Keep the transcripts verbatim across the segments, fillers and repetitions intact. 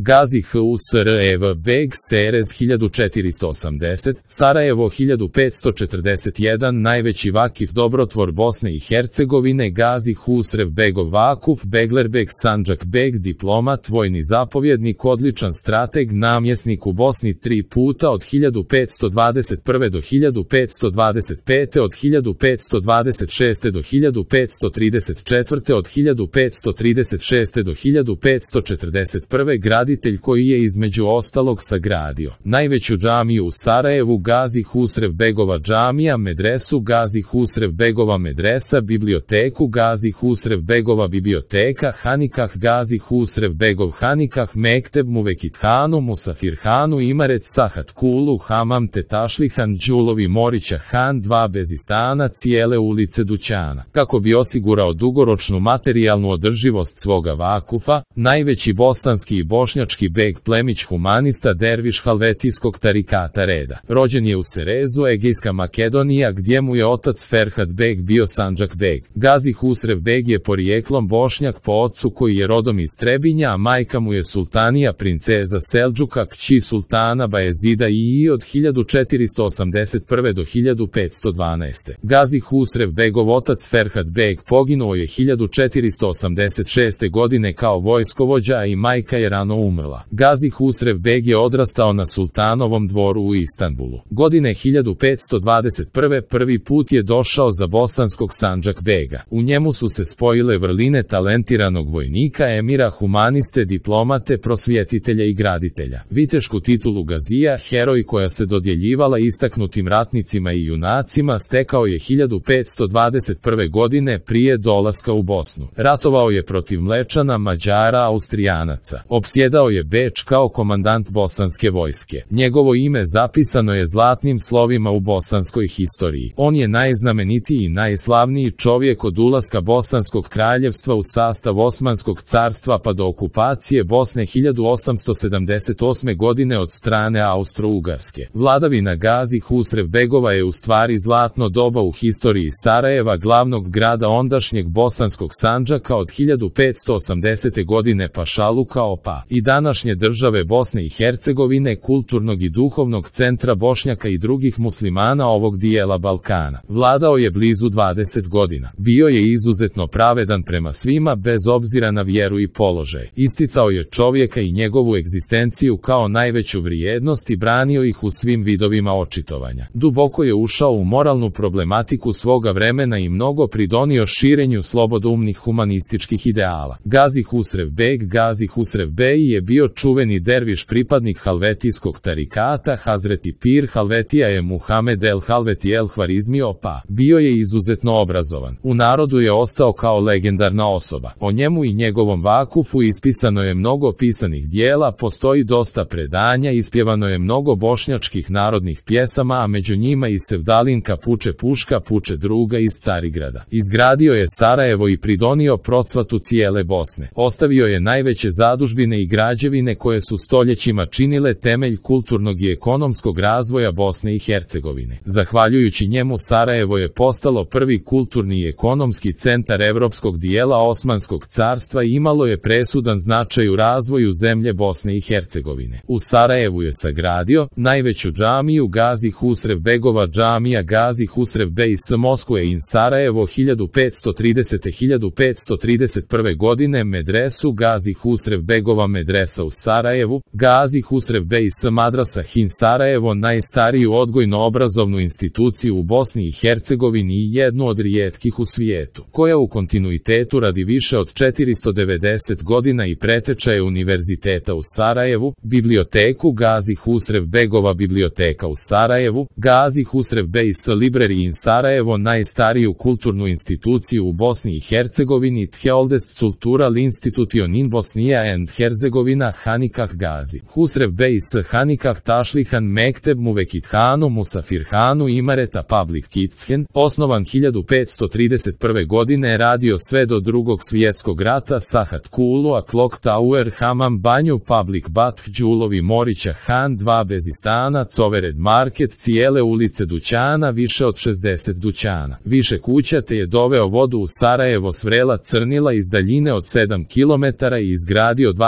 Gazi Husrev Beg Serez hiljadu četiristo osamdeset, Sarajevo hiljadu petsto četrdeset jedan, najveći vakif dobrotvor Bosne i Hercegovine Gazi Husrev Begov Vakuf, Beglerbeg Sandžak Beg, diplomat, vojni zapovjednik, odličan strateg, namjesnik u Bosni tri puta od hiljadu petsto dvadeset prve do hiljadu petsto dvadeset pete, od hiljadu petsto dvadeset šeste do hiljadu petsto trideset četvrte, od hiljadu petsto trideset šeste do hiljadu petsto četrdeset prve, graditelj koji je između ostalog sagradio najveću džamiju u Sarajevu Gazi Husrev Begova džamija, medresu Gazi Husrev Begova medresa, biblioteku Gazi Husrev Begova biblioteka, Hanikah Gazi Husrev Begov Hanikah, Mekteb Muvekithanu, Musafirhanu, Imaret Sahat Kulu, Hamam Tetašlihan, Đulovi Morića Han, dva Bezistana, cijele ulice dućana. Kako bi osigurao dugoročnu materijalnu održivost svoga vakufa, najveći bosanski i bošnjački beg plemić humanista derviš halvetijskog tarikata reda. Rođen je u Serezu, Egejska Makedonija, gdje mu je otac Ferhat beg bio Sandžak beg. Gazi Husrev beg je porijeklom Bošnjak po ocu koji je rodom iz Trebinja, a majka mu je sultanija princeza Seldžuka, kći sultana Bajezida I od hiljadu četiristo osamdeset prve do hiljadu petsto dvanaeste. Gazi Husrev begov otac Ferhat beg poginuo je hiljadu četiristo osamdeset šeste. godine kao vojskovođa, a i majka je rano umrla. Gazi Husrev beg je odrastao na sultanovom dvoru u Istanbulu. Godine hiljadu petsto dvadeset prve. prvi put je došao za bosanskog Sandžak bega. U njemu su se spojile vrline talentiranog vojnika, emira, humaniste, diplomate, prosvjetitelja i graditelja. Vitešku titulu Gazija, heroj koja se dodjeljivala istaknutim ratnicima i junacima, stekao je hiljadu petsto dvadeset prve. godine prije dolaska u Bosnu. Ratovao je protiv Mlečana, Mađara, Austrijanaca. Opsjedao je Beč kao komandant bosanske vojske. Njegovo ime zapisano je zlatnim slovima u bosanskoj historiji. On je najznamenitiji i najslavniji čovjek od ulaska Bosanskog kraljevstva u sastav Osmanskog carstva pa do okupacije Bosne hiljadu osamsto sedamdeset osme. godine od strane Austro-Ugarske. Vladavina Gazi Husrev begova je u stvari zlatno doba u historiji Sarajeva, glavnog grada ondašnjeg bosanskog Sandžaka od hiljadu petsto osamdesete. godine pa Šaluka opa i današnje države Bosne i Hercegovine, kulturnog i duhovnog centra Bošnjaka i drugih muslimana ovog dijela Balkana. Vladao je blizu dvadeset godina. Bio je izuzetno pravedan prema svima bez obzira na vjeru i položaj. Isticao je čovjeka i njegovu egzistenciju kao najveću vrijednost i branio ih u svim vidovima očitovanja. Duboko je ušao u moralnu problematiku svoga vremena i mnogo pridonio širenju slobodoumnih humanističkih ideala. Gazi Husrev beg Gazi Husrev bey je bio čuveni derviš pripadnik halvetijskog tarikata, Hazreti Pir Halvetija je Muhamed el Halveti el Hvarizmi opa. Bio je izuzetno obrazovan. U narodu je ostao kao legendarna osoba. O njemu i njegovom vakufu ispisano je mnogo pisanih dijela, postoji dosta predanja, ispjevano je mnogo bošnjačkih narodnih pjesama, a među njima i Sevdalinka Puče Puška Puče druga iz Carigrada. Izgradio je Sarajevo i pridonio procvatu cijele Bosne. Ostavio je najveće zadužbine i građevine koje su stoljećima činile temelj kulturnog i ekonomskog razvoja Bosne i Hercegovine. Zahvaljujući njemu Sarajevo je postalo prvi kulturni i ekonomski centar evropskog dijela Osmanskog carstva i imalo je presudan značaj u razvoju zemlje Bosne i Hercegovine. U Sarajevu je sagradio najveću džamiju Gazi Husrev begova džamija Gazi Husrev bey s Moskve in Sarajevo hiljadu petsto tridesete. do hiljadu petsto trideset prve. godine, medresu Gazi Husrev begova medresa u Sarajevu, Gazi Husrev bey s Madrasa Hin Sarajevo, najstariju odgojno-obrazovnu instituciju u Bosni i Hercegovini i jednu od rijetkih u svijetu, koja u kontinuitetu radi više od četiristo devedeset godina i preteča je Univerziteta u Sarajevu, biblioteku Gazi Husrev begova biblioteka u Sarajevu, Gazi Husrev bey s Library in Sarajevo, najstariju kulturnu instituciju u Bosni i Hercegovini, Tjeoldest Cultural Institution in Bosnia and Herzegovina, Hanikah Gazi Husrev bey s Hanikah Tašlihan, Mekteb Muvekithanu, Musafirhanu, Imareta Public Kidsken, osnovan hiljadu petsto trideset prve. godine, radio sve do drugog svjetskog rata, Sahat Kulu, a Clock Tower, Hamam Banju, Public Bath, Đulovi Morića Han, dva Bezistana, Covered Market, cijele ulice dućana, više od šezdeset dućana, više kuća, te je doveo vodu u Sarajevo s vrela Crnila iz daljine od sedam kilometara i izgradio dvadeset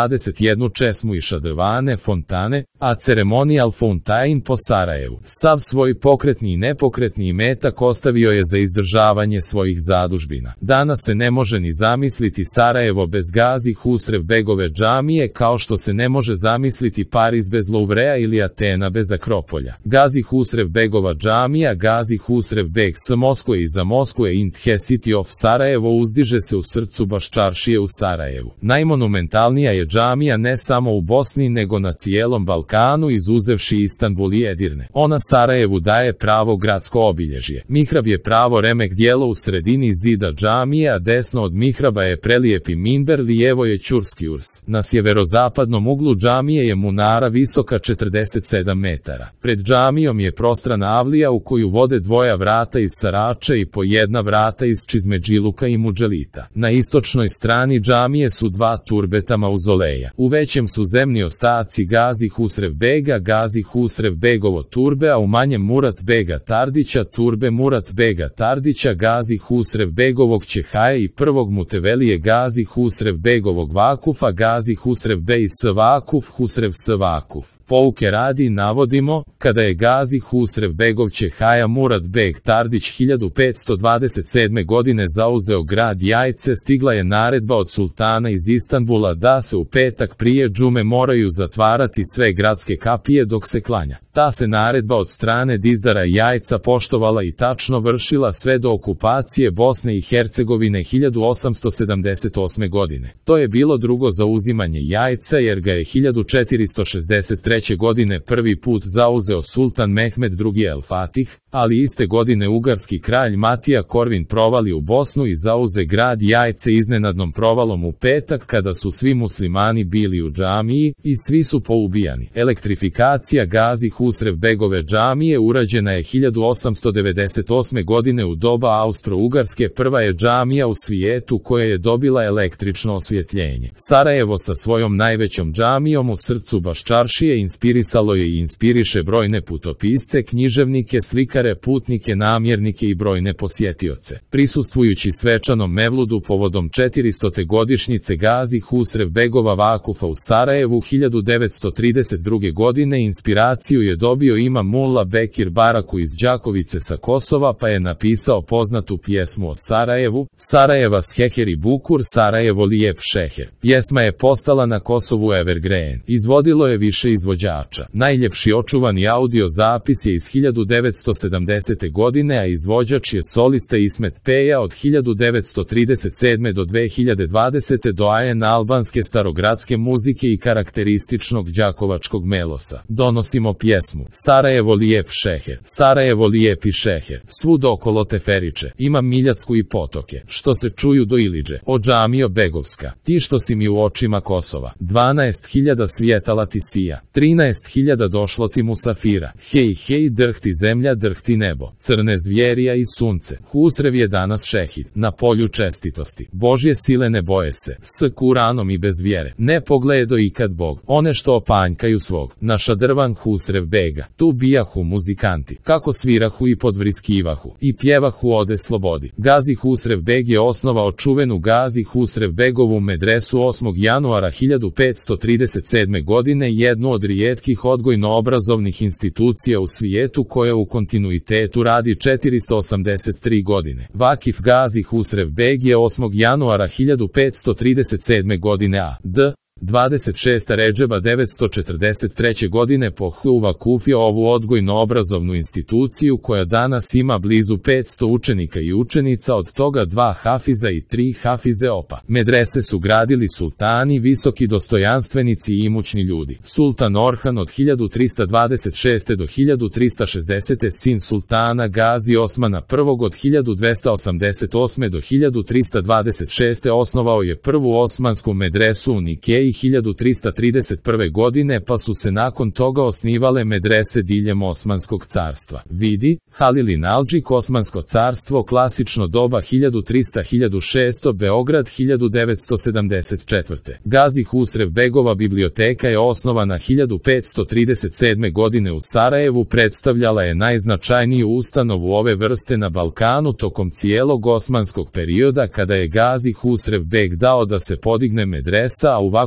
jednu česmu i šadrvane fontane, a Ceremonial Fountain po Sarajevu. Sav svoj pokretni i nepokretni imetak ostavio je za izdržavanje svojih zadužbina. Danas se ne može ni zamisliti Sarajevo bez Gazi Husrev Begove džamije, kao što se ne može zamisliti Pariz bez Louvrea ili Atena bez Akropolja. Gazi Husrev Begova džamija, Gazi Husrev Beg s Moskve i za Moskve in the City of Sarajevo uzdiže se u srcu Baščaršije u Sarajevu. Najmonumentalnija je džamija ne samo u Bosni nego na cijelom Balkanu, izuzevši Istanbul i Edirne. Ona Sarajevu daje pravo gradsko obilježje. Mihrab je pravo remek dijelo u sredini zida džamije, a desno od mihraba je prelijepi minber, lijevo je ćurski urs. Na sjeverozapadnom uglu džamije je munara visoka četrdeset sedam metara. Pred džamijom je prostrana avlija u koju vode dvoja vrata iz Sarače i po jedna vrata iz Čizmedžiluka i Muđelita. Na istočnoj strani džamije su dva turbeta mauzoleja. U većem su zemni ostaci Gazi Husrev Bega, Gazi Husrev Begovo turbe, a u manjem Murat Bega Tardića, turbe Murat Bega Tardića, Gazi Husrev Begovog Čehaje i prvog Mutevelije Gazi Husrev Begovog Vakufa, Gazi Husrev Bey S Vakuf, Husrev S Vakuf. Pouke radi navodimo, kada je Gazi Husrev Begov Čehaja Murat Beg Tardić hiljadu petsto dvadeset sedme. godine zauzeo grad Jajce, stigla je naredba od sultana iz Istanbula da se u petak prije džume moraju zatvarati sve gradske kapije dok se klanja. Ta se naredba od strane dizdara Jajca poštovala i tačno vršila sve do okupacije Bosne i Hercegovine hiljadu osamsto sedamdeset osme. godine. To je bilo drugo zauzimanje Jajca jer ga je hiljadu četiristo šezdeset treće. godine prvi put zauzeo sultan Mehmed drugi El Fatih, ali iste godine ugarski kralj Matija Korvin provali u Bosnu i zauze grad Jajce iznenadnom provalom u petak kada su svi muslimani bili u džamiji i svi su poubijani. Elektrifikacija Gazi Husrev Begove džamije urađena je hiljadu osamsto devedeset osme. godine u doba Austro-Ugarske. Prva je džamija u svijetu koja je dobila električno osvjetljenje. Sarajevo sa svojom najvećom džamijom u srcu Baščaršije inspirisalo je i inspiriše brojne putopisce, književnike, slikare, putnike, namjernike i brojne posjetioce. Prisustvujući svečanom mevludu povodom četiristote godišnjice Gazi Husrev Begova Vakufa u Sarajevu hiljadu devetsto trideset druge. godine inspiraciju je dobio imam Mulla Bekir Baraku iz Đakovice sa Kosova, pa je napisao poznatu pjesmu o Sarajevu, Sarajeva Sheheri Bukur, Sarajevo lijep šeher. Pjesma je postala na Kosovu evergreen. Izvodilo je više izvođača. Najljepši očuvani audio zapis je iz hiljadu devetsto sedamdesete. godine, a izvođač je solista Ismet Peja od hiljadu devetsto trideset sedme. do dve hiljade dvadesete. doajen albanske starogradske muzike i karakterističnog đakovačkog melosa. Donosimo pjesmu Sarajevo lijep šeher, Sarajevo lijepi šeher, svud okolo teferiče, imam Miljacku i potoke, što se čuju do Iliđe, o džamio Begovska, ti što si mi u očima Kosova, dvanaest hiljada svjetala ti sija, trinaest hiljada došlo ti musafira, hej hej drhti zemlja drhti nebo, crne zvjerija i sunce, Husrev je danas šehid, na polju čestitosti, Božje sile ne boje se, s Kuranom i bez vjere, ne pogledo ikad Bog, one što opanjkaju svog, naša drvan Husrev Bega, tu bijahu muzikanti, kako svirahu i podvriskivahu, i pjevahu ode slobodi. Gazi Husrev Beg je osnovao čuvenu Gazi Husrev Begovu medresu osmog januara hiljadu petsto trideset sedme. godine, jednu od rijetkih odgojno-obrazovnih institucija u svijetu koja u kontinuitetu radi četiristo osamdeset tri. godine. Vakif Gazi Husrev Beg je osmog januara hiljadu petsto trideset sedme. godine a d. dvadeset šestog Redžeba devetsto četrdeset treće. godine povakufio ovu odgojno-obrazovnu instituciju koja danas ima blizu petsto učenika i učenica, od toga dva hafiza i tri hafize opa. Medrese su gradili sultani, visoki dostojanstvenici i imućni ljudi. Sultan Orhan od hiljadu trista dvadeset šeste. do hiljadu trista šezdesete. sin sultana Gazi Osmana prvog od hiljadu dvesta osamdeset osme. do hiljadu trista dvadeset šeste. osnovao je prvu osmansku medresu u Nikeji hiljadu trista trideset prve. godine, pa su se nakon toga osnivale medrese diljem Osmanskog carstva. Vidi, Halil Nalđik, Osmansko carstvo, klasično doba hiljadu trista do hiljadu šesto. Beograd hiljadu devetsto sedamdeset četvrte. Gazi Husrev Begova biblioteka je osnovana hiljadu petsto trideset sedme. godine u Sarajevu, predstavljala je najznačajniju ustanovu ove vrste na Balkanu tokom cijelog osmanskog perioda, kada je Gazi Husrev Beg dao da se podigne medresa, a u vaku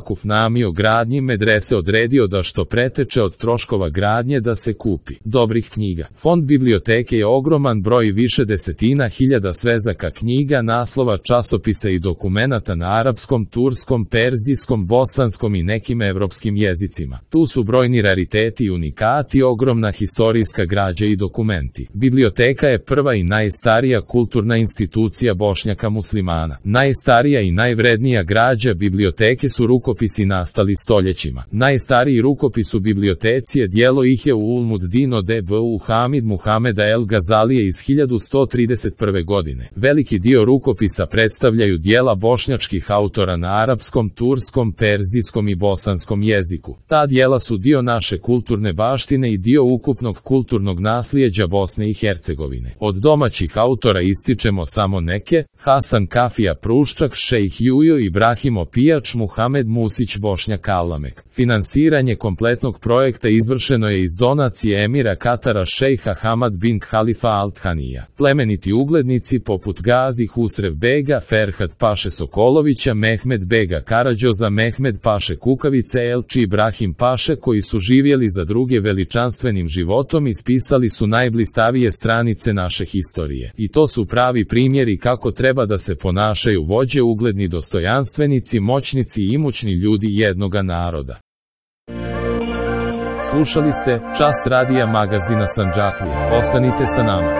vakuf namio gradnji medrese odredio da što preteče od troškova gradnje da se kupi. Dobrih knjiga. Fond biblioteke je ogroman broj više desetina hiljada svezaka knjiga, naslova, časopisa i dokumenata na arapskom, turskom, perzijskom, bosanskom i nekim evropskim jezicima. Tu su brojni rariteti i unikati, ogromna historijska građa i dokumenti. Biblioteka je prva i najstarija kulturna institucija Bošnjaka muslimana. Najstarija i najvrednija građa biblioteke su rukopisi nastali stoljećima. Najstariji rukopis u biblioteci je djelo Ihje u Ulmuddin od Ebu Hamid Muhameda el Gazalije iz hiljadu sto trideset prve. godine. Veliki dio rukopisa predstavljaju djela bošnjačkih autora na arapskom, turskom, perzijskom i bosanskom jeziku. Ta djela su dio naše kulturne baštine i dio ukupnog kulturnog naslijeđa Bosne i Hercegovine. Od domaćih autora ističemo samo neke: Hasan Kafija Pruščak, Šejh Jujo Ibrahim Opijač, Muhamed Musić, Bošnjak Allamek. Finansiranje kompletnog projekta izvršeno je iz donacije emira Katara šejha Hamad bin Khalifa Al Thanija. Plemeniti uglednici poput Gazi Husrev Bega, Ferhat Paše Sokolovića, Mehmed Bega Karadžoza, Mehmed Paše Kukavice, Elči Ibrahim Paše, koji su živjeli za druge veličanstvenim životom, ispisali su najblistavije stranice naše historije. I to su pravi primjeri kako treba da se ponašaju vođe, ugledni dostojanstvenici, moćnici i imućni ljudi jednoga naroda. Slušali ste Čas radija magazina Sandžaklija. Ostanite sa nama.